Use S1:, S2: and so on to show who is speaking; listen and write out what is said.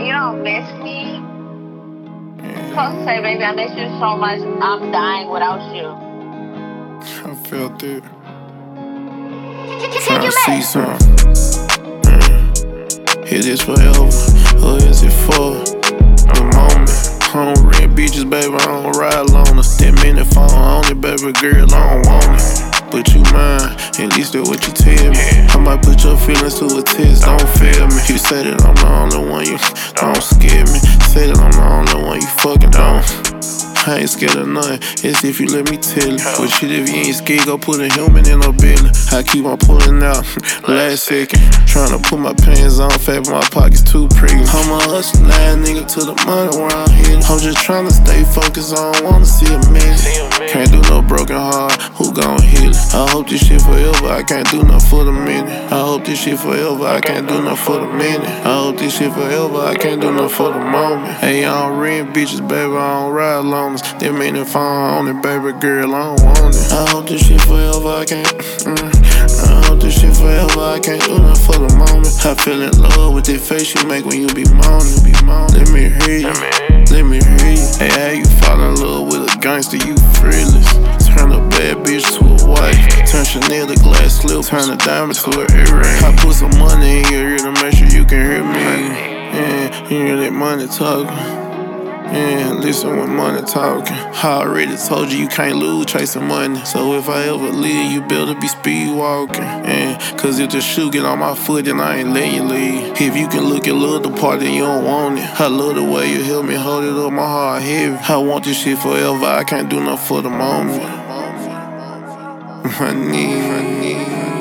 S1: you don't miss me. Supposed to say, baby, I miss you so much. I'm dying without you.
S2: I felt it.
S1: Can
S2: Tryna
S1: you
S2: see
S1: make?
S2: some. Is this forever, or is it for the moment? I don't rent beaches, baby, I don't ride alone. 10 minute phone on it, baby girl, I don't want it. But you mine, at least that's what you tell me. I might put your feelings to a test, don't fail me. You say that I'm the only one, you don't scare me. Say that I'm the only one, you fucking don't. I ain't scared of nothing, it's if you let me tell it. But shit, if you ain't scared, go put a human in a belly. I keep on pulling out, last second. Tryna put my pants on, fat, but my pockets too pregnant. I'm a hustling ass nigga to the money where I'm headed. I'm just tryna stay focused, I don't wanna see a minute. Can't do no broken heart, who gon' heal it? I hope this shit forever, I can't do nothing for the minute. I hope this shit forever, I can't do nothing for the minute. I hope this shit forever, I can't do nothing for the moment. Hey, I don't rent bitches, baby, I don't ride alone. They made it phone on it, baby girl, I don't want it. I hope this shit forever, I can't. I hope this shit forever, I can't do nothing for the moment. I fell in love with that face you make when you be moaning. Let me hear you, let me hear you. Hey, how you fall in love with a gangster, you fearless. Turn a bad bitch to a wife. Turn Chanel to glass slip. Turn a diamond to an earring. I put some money in your ear to make sure you can hear me. Yeah, you hear that money talking. Yeah, listen when money talking. I already told you can't lose chasing money. So if I ever leave, you better be speed walking. Yeah, cause if the shoe get on my foot, then I ain't letting you leave. If you can look at love the part, then you don't want it. I love the way you help me hold it up, my heart heavy. I want this shit forever, I can't do nothing for the moment. I need.